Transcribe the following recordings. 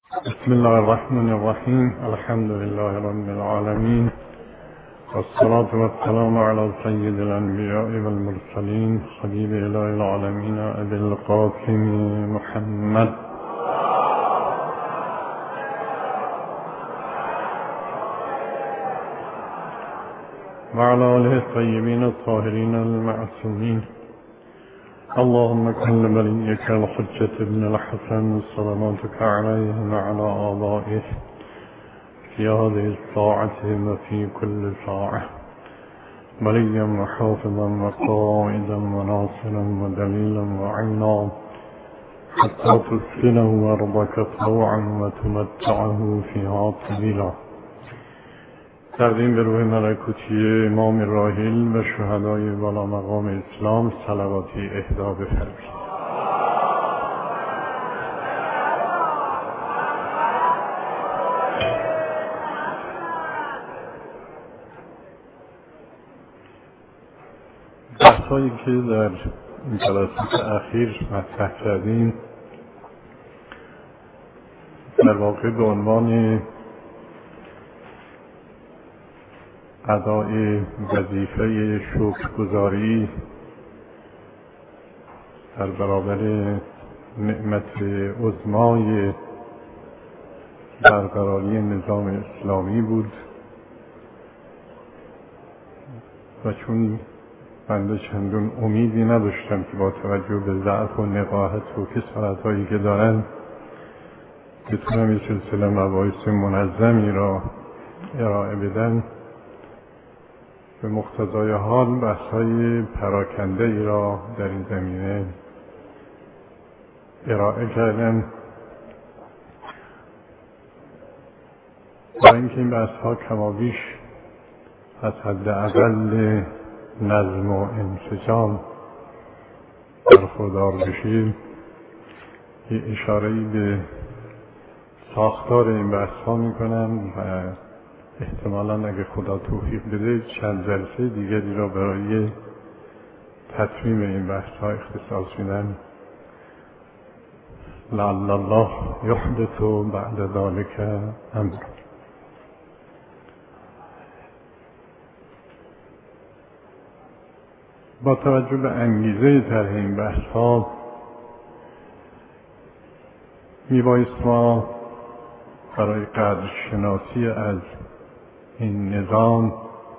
بسم الله الرحمن الرحیم. الحمد لله رب العالمین والصلاة والسلام على سید الانبیاء والمرسلین حبیب اله العالمین ابی القاسم محمد وعلى آله الطيبين الطاهرين المعصومين. اللهم كن لوليك الحجة ابن الحسن صلواتك عليه وعلى آبائه في هذه الساعة وفي كل ساعة وليا وحافظا وقائدا وناصرا ودليلا وعينا حتى تسكنه أرضك طوعا وتمتعه فيها طويلا. تقدیم به روح ملکوتی امام راحل و شهدای بالا مقام اسلام صلواتی اهدا بفرمایید. بحثایی که در این جلسات اخیر مطرح کردیم در واقع به عنوان ادای وظیفه شکرگزاری در برابر نعمت عظمای برقراری نظام اسلامی بود و چون بنده چندون امیدی نداشتم که با توجه به ضعف و نقاهت و کسالت‌هایی که دارن بتونم این سلسله مباحث منظمی را ارائه بدن، به مقتضای حال بحث‌های پراکنده ای را در این زمینه ارائه کردم با اینکه این بحث‌ها کمابیش از حداقل نظم و انسجام برخوردار بشیم. یه اشاره‌ای به ساختار این بحث‌ها می‌کنم و احتمالاً اگه خدا توفیق بده چند جلسه دیگری را برای تتمیم این بحث‌ها اختصاص میدم. لعل الله یحدث بعد ذلك امر. با توجه به انگیزه طرح این بحث‌ها میبایست ما برای قدرشناسی از این نظام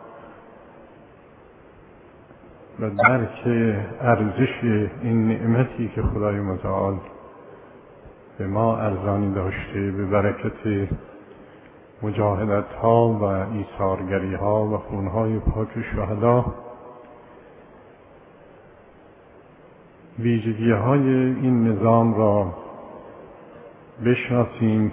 و درک ارزش این نعمتی که خدای متعال به ما ارزانی داشته به برکت مجاهدت ها و ایثارگری ها و خونهای پاک شهدا، ویژگی های این نظام را بشناسیم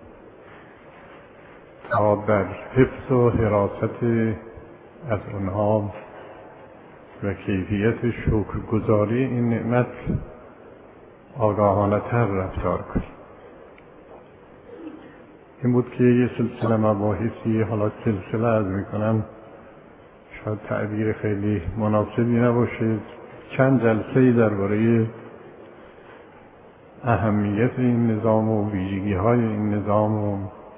تا در حفظ و حراست از آنها و کیفیت شکرگزاری این نعمت آگاهانه تر رفتار کنیم. این بود که یه سلسله مباحثی، حالا سلسله عرض میکنم شاید تعبیر خیلی مناسبی نباشه، چند جلسه‌ای درباره اهمیت این نظام و ویژگی‌های این نظام و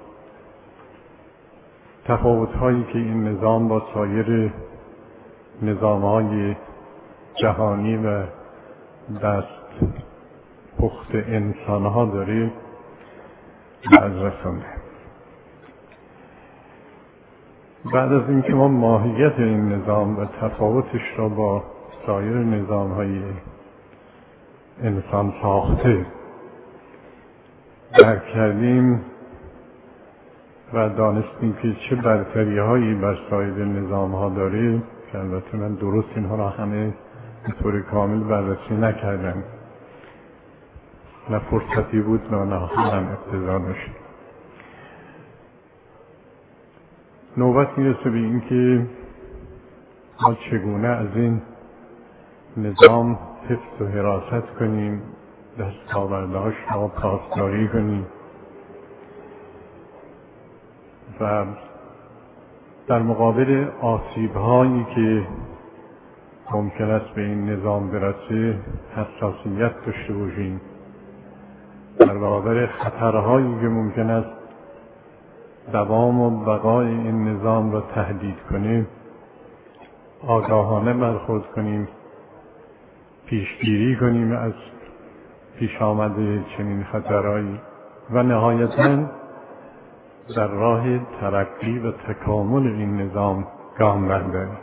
تفاوت‌هایی که این نظام با سایر نظام‌های جهانی و دست پخت انسان‌ها داره از رسانده. بعد از اینکه ما ماهیت این نظام و تفاوتش را با سایر نظام‌های انسان ساخته درک کردیم و دانستیم که چه برتری هایی بر سایر نظام ها داره، که البته من درست اینها را همه به طور کامل بررسی نکردم، نه فرصتی بود نه هم اقتضا داشت. نوبت میرسه به این که ما چگونه از این نظام حفظ و حراست کنیم، دستاوردهاش را پاسداری کنیم و در مقابل آسیب‌هایی که ممکن است به این نظام برسه حساسیت داشته باشیم در برابر خطرهایی که ممکن است دوام و بقای این نظام را تهدید کنه آگاهانه برخورد کنیم، پیشگیری کنیم از پیش آمده چنین خطرهایی و نهایتاً در راه ترقی و تکامل این نظام گام برداریم.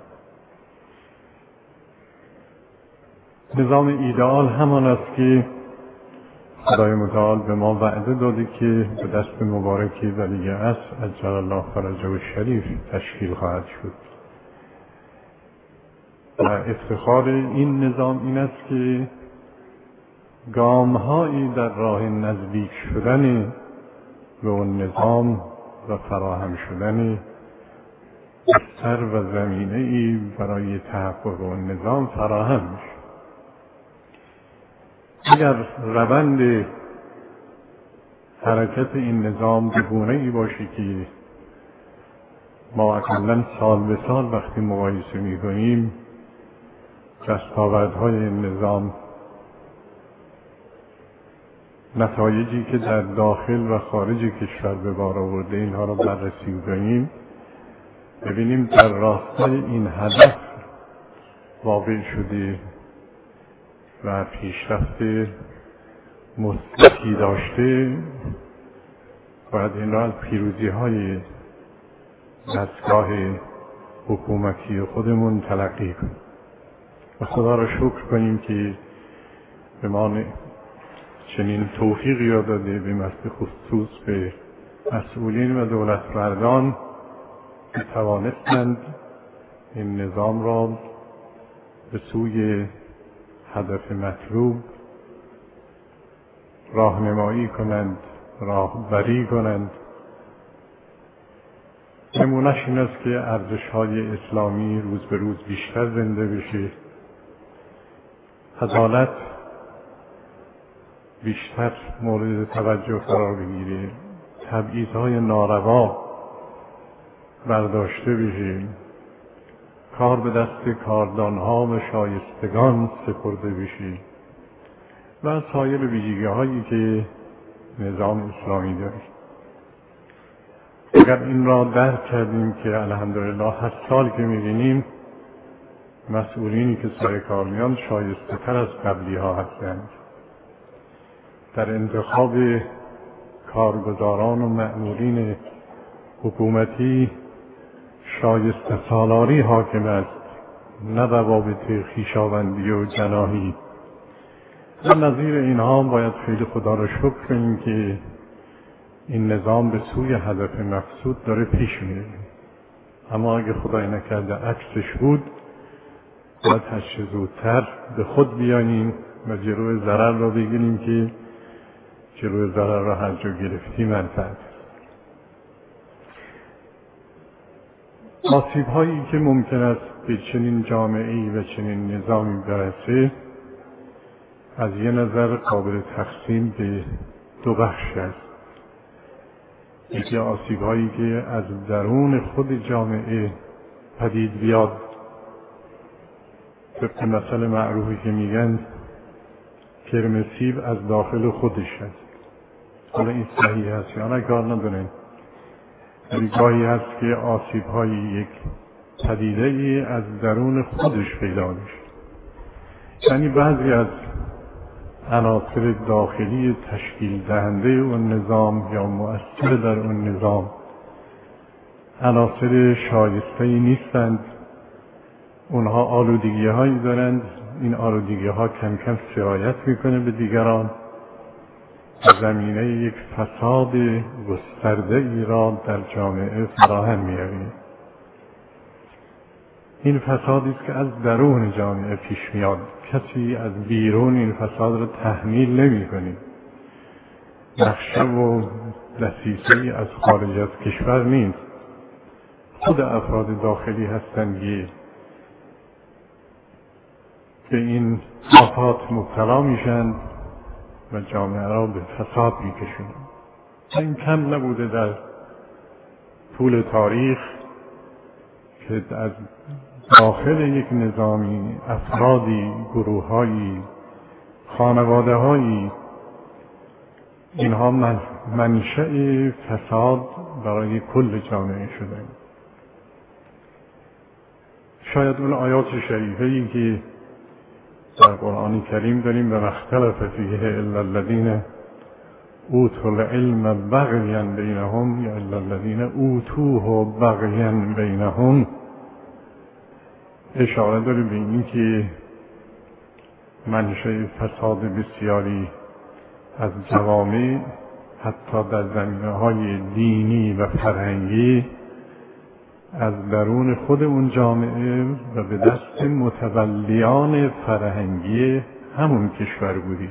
نظام ایدئال همان است که خدای متعال به ما وعده داده که به دست مبارکی ولی عصر عجل الله فرجه الشریف تشکیل خواهد شد. و افتخار این نظام این است که گام‌هایی در راه نزدیک شدن به اون نظام و فراهم شدن بستر و زمینه‌ای برای تحقق اون نظام فراهم میشه. اگر روند حرکت این نظام به گونه‌ای باشه که ما اقلاً سال به سال وقتی مقایسه می‌کنیم دستاوردهای این نظام، نتایجی که در داخل و خارج کشور به بار آورده اینها را بررسی کنیم، ببینیم در راستای این هدف واقع شده و پیشرفت مثبتی داشته، باید این را از پیروزی‌های دستگاه حکومتی خودمون تلقی کنیم و خدا را شکر کنیم که به ما چنین توفیقی را داده، به مثل خصوص به مسئولین و دولتمردان که توانستند این نظام را به سوی هدف مطلوب راهنمایی کنند، راهبری کنند. نمونه‌اش این است که ارزش‌های اسلامی روز به روز بیشتر زنده بشه، عدالت بیشتر مورد توجه قرار بگیره، تبعیض‌های ناروا برداشته بشه، کار به دست کاردانها و شایستگان سپرده بشه و سایر ویژگی‌هایی که نظام اسلامی داره. اگر این را درک کردیم که الحمدلله هر سال که می‌بینیم مسئولینی که سر کار میان شایسته تر از قبلی ها هستند، در انتخاب کارگزاران و مأمورین حکومتی شایسته سالاری حاکم است، نه روابط خویشاوندی و جناحی. و نظیر اینها باید خیلی خدا را شکر کنیم که این نظام به سوی هدف مقصود داره پیش میره. اما اگه خدای نکرده عکسش بود، باید هرچه زودتر به خود بیانیم و جلوی ضرر را بگیریم که جلوی ضرر را هر جا گرفتیم منفعت. آسیب هایی که ممکن است به چنین جامعه‌ای و چنین نظامی برسه از یه نظر قابل تقسیم به دو بخش است. یکی آسیب هایی که از درون خود جامعه پدید بیاد، طبق مثل معروفی که میگن کرم سیب از داخل خودش هست. حالا این صحیح هست یا نه کار نداریم، ولی گاهی هست که آسیب های یک پدیده ای از درون خودش پیدا میشه. یعنی بعضی از عناصر داخلی تشکیل دهنده اون نظام یا مؤثر در اون نظام عناصر شایسته‌ای نیستند. اونها آلودگی هایی دارند، این آلودگی ها کم کم سرایت میکنه به دیگران، زمینه یک فساد گسترده ای را در جامعه فراهم می‌آورد. این فسادی است که از درون جامعه پیش میاد، کسی از بیرون این فساد را تحمیل نمی‌کنه. نقشه و دسیسه‌ای از خارج از کشور نیست، خود افراد داخلی هستند که به این آفات مبتلا میشن و جامعه را به فساد میکشند. این کم نبوده در طول تاریخ که از داخل یک نظامی افرادی، گروههایی، خانواده‌هایی اینها منشأ فساد برای کل جامعه شده. شاید اون آیات شریفه‌ای که در قرآن کریم داریم و اختلف فیه الا الذین اوتوا العلم بغیا بینهم یا الا الذین اوتوه بغیا بینهم، اشاره داره به این که منشأ فساد بسیاری از جوامع حتی در زمینه‌های دینی و فرهنگی از درون خود اون جامعه و به دست متولیان فرهنگی همون کشور بودی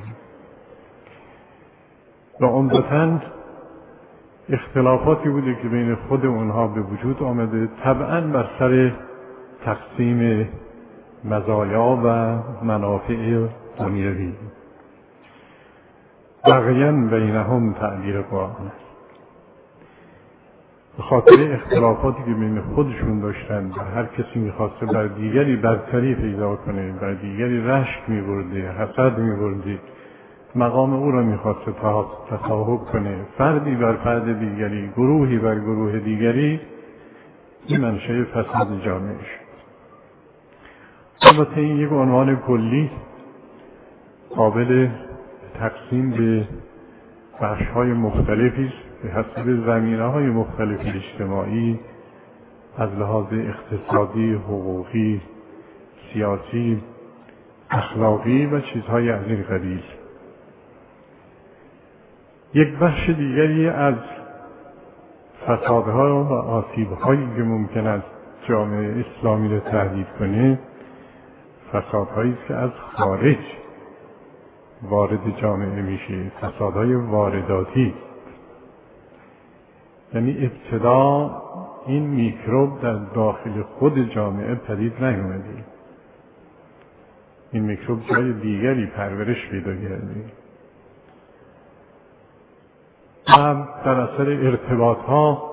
و عمدتاً اختلافاتی بوده که بین خود اونها به وجود آمده، طبعاً بر سر تقسیم مزایا و منافع دنیوی. بغیاً بینهم تعبیر قرآن است. به خاطر اختلافاتی که بین خودشون داشتن و هر کسی میخواسته بر دیگری برتری پیدا کنه، بر دیگری رشک میبرده، حسد میبرده، مقام او را میخواسته تصاحب کنه، فردی بر فرد دیگری، گروهی بر گروه دیگری، این منشأ فساد جامعه شد. البته این یک عنوان کلی قابل تقسیم به بخش‌های مختلفی است به حسب زمینه‌های مختلف اجتماعی، از لحاظ اقتصادی، حقوقی، سیاسی، اخلاقی و چیزهای از این قبیل. یک بخش دیگری از فسادها و آسیب‌هایی که ممکن است جامعه اسلامی را تهدید کنه، فسادهایی است که از خارج وارد جامعه میشه، فسادهای وارداتی. یعنی ابتدا این میکروب در داخل خود جامعه پدید نیامده، این میکروب جای دیگری پرورش پیدا کرده و در اثر ارتباطها،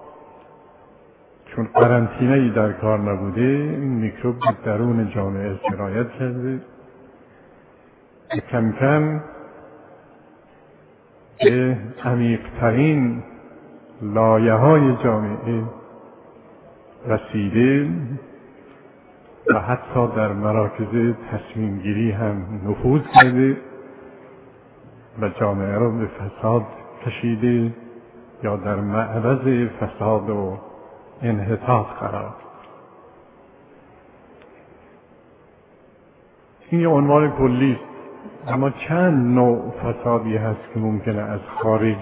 چون قرنطینه‌ای در کار نبوده، این میکروب به درون جامعه سرایت کرده و کم کم به عمیق‌ترین لایه‌های جامعه رسیده و حتی در مراکز تصمیم گیری هم نفوذ کرده و جامعه را به فساد کشیده یا در معرض فساد و انحطاط قرار. این یه عنوان کلی است، اما چند نوع فسادی هست که ممکنه از خارج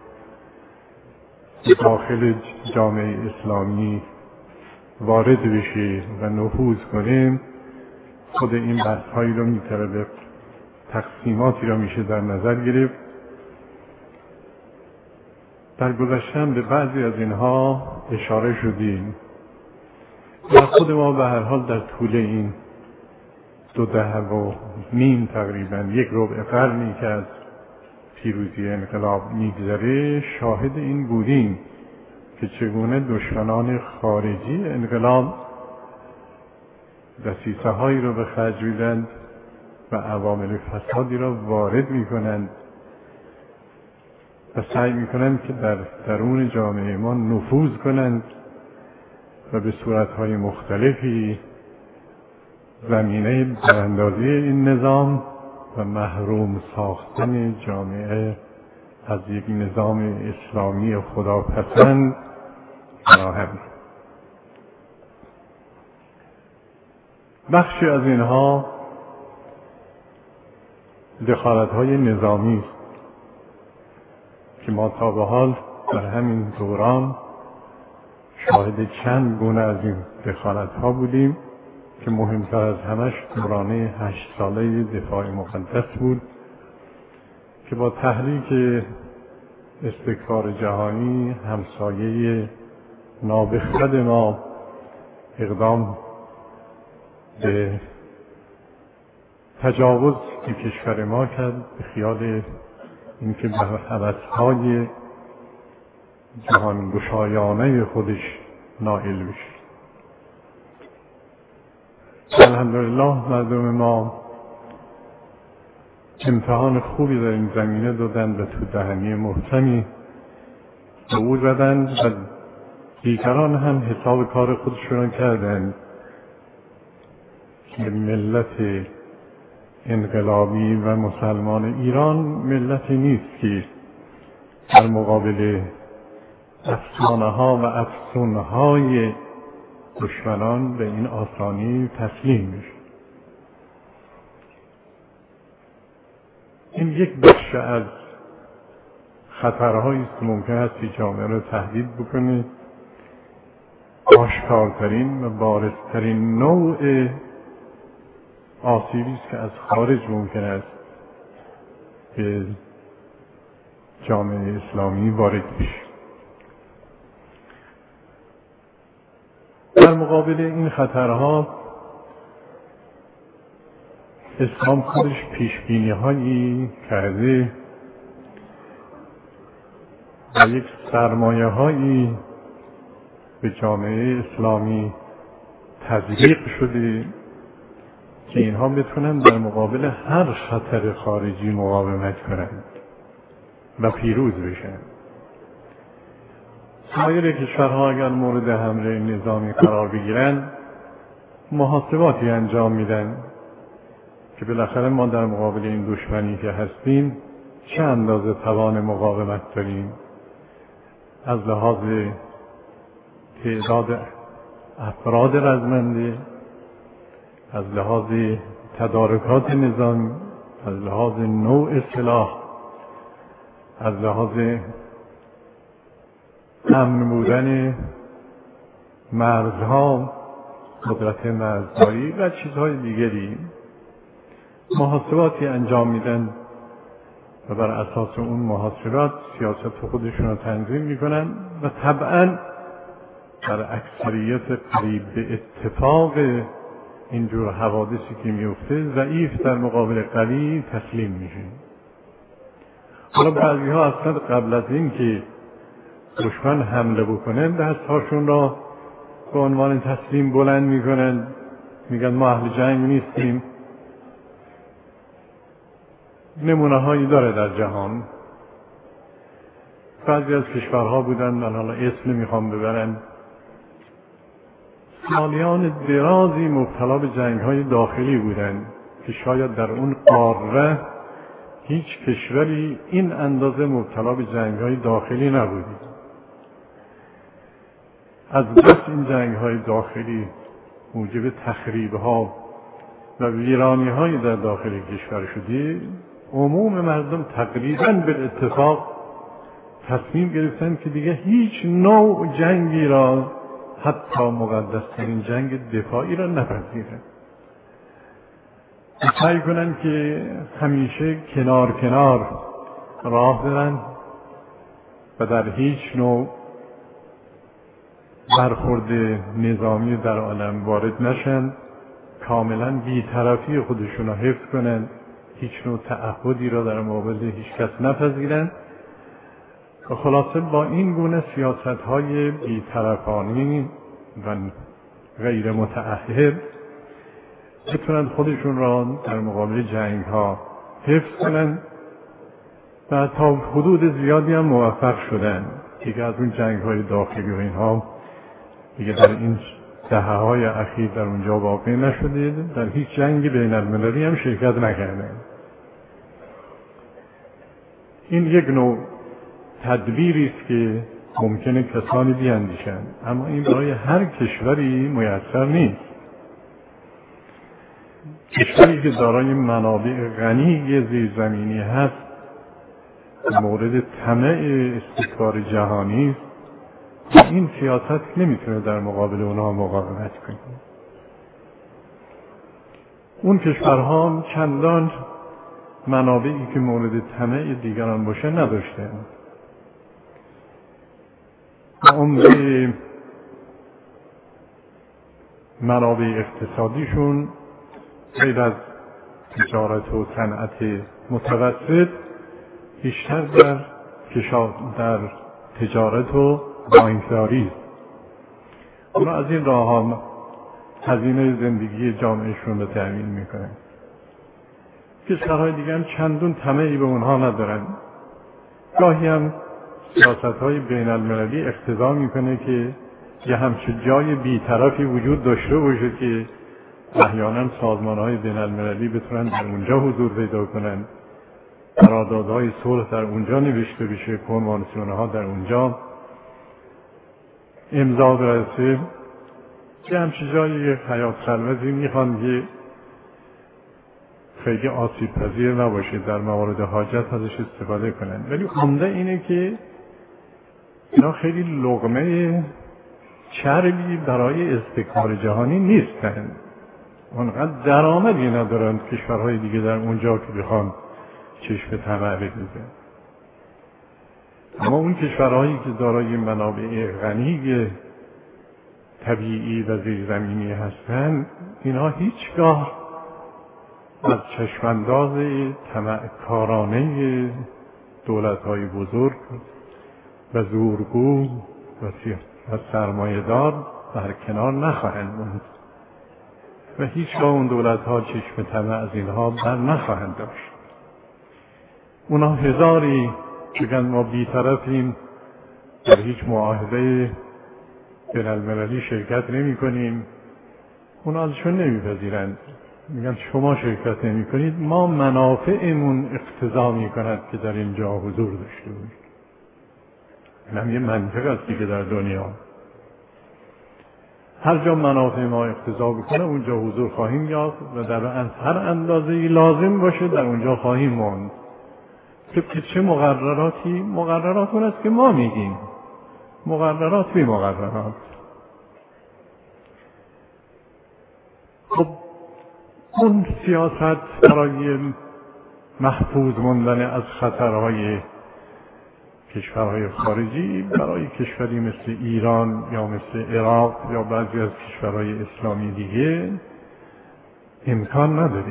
داخل جامعه اسلامی وارد بشه و نفوذ کنه. خود این بحث‌هایی رو میتونه به تقسیماتی رو میشه در نظر گرفت. در گذشته به بعضی از اینها اشاره شدیم و خود ما به هر حال در طول این 2 دهه و نیم تقریبا 1 ربع قرنی که از پیروزی انقلاب میگذره شاهد این بودیم که چگونه دشمنان خارجی انقلاب دسیسه هایی رو به خرج میدند و عوامل فسادی را وارد میکنند و سعی میکنند که در درون جامعه ما نفوذ کنند و به صورتهای مختلفی زمینه براندازی این نظام و محروم ساختن جامعه از یک نظام اسلامی خداپسند فراهم. بخشی از اینها دخالت‌های نظامی است که ما تا به حال در همین دوران شاهد چند گونه از این دخالت‌ها بودیم که مهمتر از همش دوران 8 ساله دفاع مقدس بود که با تحریک استکبار جهانی همسایه نابخرد ما اقدام به تجاوز به کشور ما کرد به خیال اینکه به هوس‌های جهانگشایانه خودش نائل بشه. الحمدلله مردم ما امتحان خوبی در این زمینه دادن و تو دهنی محکمی به او زدن و دیگران هم حساب کار خودشون کردن که ملت انقلابی و مسلمان ایران ملتی نیست که در مقابل افسانه ها و افسون های دشمنان به این آسانی تسلیم میشه. این یک بخش از خطرهایی است که ممکن است که جامعه را تهدید بکنه. آشکارترین و بارزترین نوع آسیبی است که از خارج ممکن است به جامعه اسلامی وارد بشه. در مقابل این خطرها اسلام خودش پیشبینی هایی کرده و یک سرمایه هایی به جامعه اسلامی تزریق شده که اینها بتونن در مقابل هر خطر خارجی مقاومت کنند و پیروز بشن. سایر کشورها اگر مورد حمله نظامی قرار بگیرن محاسباتی انجام میدن که بالاخره ما در مقابل این دشمنی که هستیم چه اندازه توان مقاومت داریم، از لحاظ تعداد افراد رزمنده، از لحاظ تدارکات نظامی، از لحاظ نوع سلاح، از لحاظ امن بودن مرزها، قدرت مرزداری و چیزهای دیگری محاسباتی انجام میدن و بر اساس اون محاسبات سیاست خودشون رو تنظیم میکنن و طبعا در اکثریت قریب به اتفاق اینجور حوادثی که میفته ضعیف در مقابل قوی تسلیم میشه. حالا بعضی ها اصلا قبل از این که دشمن حمله بکنن دستهاشون را به عنوان تسلیم بلند میکنن، میگن ما اهل جنگ نیستیم. نمونه هایی داره در جهان. بعضی از کشورها بودن، من حالا اسم نمیخوام ببرم، سالیان درازی مبتلا به جنگ های داخلی بودن که شاید در اون قاره هیچ کشوری این اندازه مبتلا به جنگ های داخلی نبودی. از بس این جنگ های داخلی موجب تخریب ها و ویرانی های در داخل کشور شدی، عموم مردم تقریبا به اتفاق تصمیم گرفتن که دیگه هیچ نوع جنگی را، حتی مقدسترین جنگ دفاعی را نپذیرن. سعی کنن که همیشه کنار کنار راه برن و در هیچ نوع برخورد نظامی در عالم وارد نشن، کاملا بی‌طرفی خودشون را حفظ کنن، هیچ نوع تعهدی را در مقابل هیچ کس نپذیرن و خلاصه با این گونه سیاست‌های بی‌طرفانه و غیر متعهد بتونن خودشون را در مقابل جنگ‌ها حفظ کنن و تا حدود زیادی هم موفق شدن. دیگه از اون جنگ‌های داخلی و اینها دیگه در این دهه‌های اخیر در اونجا واقع نشده، در هیچ جنگ بین‌المللی هم شرکت نکردن. این یک نوع تدبیری است که ممکنه کسانی بیاندیشند، اما این برای هر کشوری میسر نیست. کشوری که دارای منابع غنی زیرزمینی هست مورد طمع استکبار جهانی است، این سیاست نمیتونه در مقابل اونها مقاومت کنه. اون کشورها چندان منابعی که مورد طمع دیگران باشه نداشتن. عمده منابع اقتصادیشون غیر از تجارت و صنعت متوسط بیشتر در تجارت و بانکداری است. اونا از این راه ها هزینه زندگی جامعهشون رو تأمین میکنن. کشورهای دیگه هم چندون طمعی به اونها ندارن. گاهی هم سیاست‌های بین المللی اقتضا میکنه که یه همچون جای بی‌طرفی وجود داشته باشه که احیانا سازمان‌های بین المللی بتونن در اونجا حضور پیدا کنن، قراردادهای صلح در اونجا نوشته بشه، کنوانسیون‌ها در اونجا امضا برسه. یه همچون جای حیات خلوتی میخوان که خیلی آسیب پذیر نباشه، در موارد حاجت ازش استفاده کنن. ولی عمده اینه که اینا خیلی لقمه چربی برای استکبار جهانی نیستن، اونقدر درآمدی ندارن کشورهای دیگه در اونجا که بخوان چشم طمع بریزن. اما اون کشورهایی که دارای منابع غنی طبیعی و زیرزمینی هستن، اینها هیچگاه از چشمانداز طمعکارانه دولت‌های بزرگ و زورگو و سرمایه‌دار برکنار نخواهند موند و هیچگاه اون دولت‌ها چشم طمع از اینها بر نخواهند داشت. اونا هزاری بگن ما بی‌طرفیم، در هیچ معاهده بین المللی شرکت نمی کنیم، اونا ازشون نمیپذیرند. میگن شما شرکت نمی کنید، ما منافعمون اقتضا می کند که در اینجا حضور داشته باشیم. این هم یه منطق است دیگه در دنیا. هر جا منافع ما اقتضا بکنه اونجا حضور خواهیم یافت و در هر اندازه‌ای لازم باشه در اونجا خواهیم ماند. طبق چه مقرراتی؟ مقررات اون است که ما میگیم، مقررات بی مقررات. خب اون سیاست برای محفوظ ماندن از خطرهای کشورهای خارجی برای کشوری مثل ایران یا مثل عراق یا بعضی از کشورهای اسلامی دیگه امکان نداره،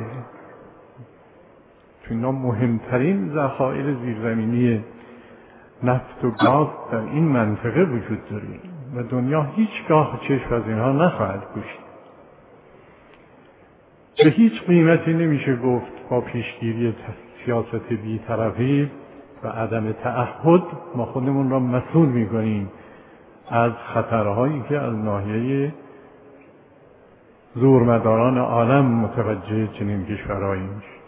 چون اینا مهمترین ذخایر زیرزمینی نفت و گاز در این منطقه وجود داره و دنیا هیچگاه چشم از اینها نخواهد پوشید. به هیچ قیمتی نمیشه گفت با پیشگیری سیاست بی‌طرفی و عدم تعهد ما خودمون را مسئول می‌کنیم از خطرهایی که از ناحیه زورمداران عالم متوجه چنین کشورهایی میشه.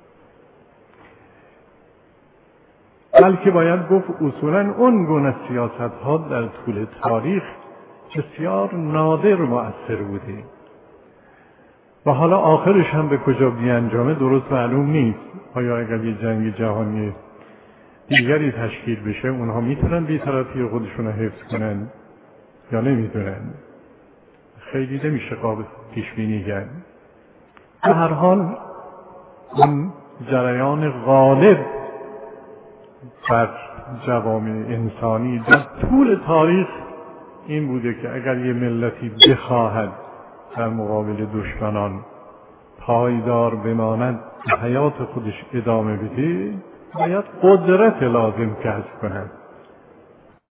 بلکه باید گفت اصولاً اون گونه سیاست‌ها در طول تاریخ بسیار نادر مؤثر بوده و حالا آخرش هم به کجا بیانجامه درست معلوم نیست. آیا اگر یه جنگ جهانی دیگری تشکیل بشه اونها میتونن بی‌طرفی خودشون رو حفظ کنن یا نمیتونن؟ خیلی نمیشه قابل پیش بینی کرد. به هر حال اون جریان غالب بر جوامع انسانی در طول تاریخ این بوده که اگر یه ملتی بخواهد در مقابل دشمنان پایدار بماند و حیات خودش ادامه بده، باید قدرت لازم کسب کند.